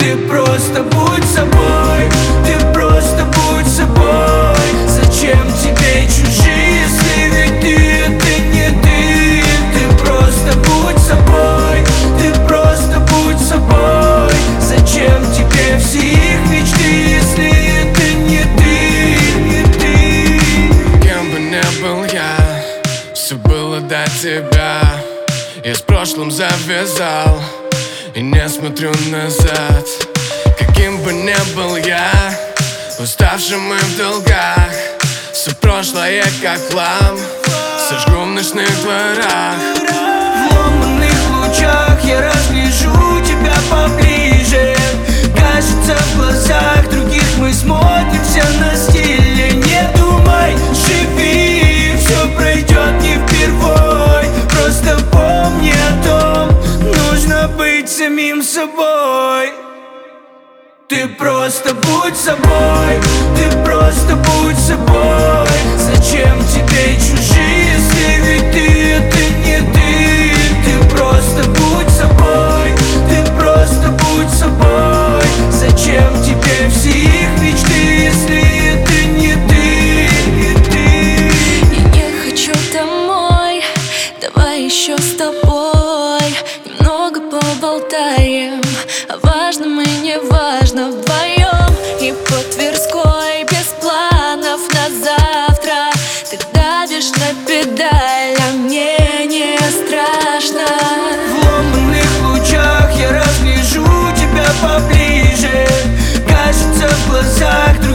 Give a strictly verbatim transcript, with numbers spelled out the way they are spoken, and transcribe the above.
Ты просто будь собой, ты просто будь собой. Зачем тебе чужие, если ведь ты это не ты? Ты просто будь собой, ты просто будь собой. Зачем тебе все их мечты, если это не ты, не ты? Кем бы ни был я, все было до тебя. Я с прошлым завязал и не смотрю назад. Каким бы ни был я, уставшим и в долгах, все прошлое как хлам сожгу в ночных дворах. В ломаных лучах я разгляжу тебя поближе. Кажется, в глазах других мы смотримся на стиле. Не думай, живи, все пройдет не впервой. Просто помни о том, нужно быть самим собой. Ты просто будь собой, ты просто будь собой. Зачем тебе чужие, если ведь ты это не ты? Ты просто будь собой, ты просто будь собой. Зачем тебе все их мечты, если это не ты, не ты? Я не хочу домой, давай еще с тобой немного поболтаем о важном и неважном вдвоем. И по Тверской без планов на завтра. Ты давишь на педаль, а мне не страшно. В ломаных лучах я разгляжу тебя поближе. Кажется, в глазах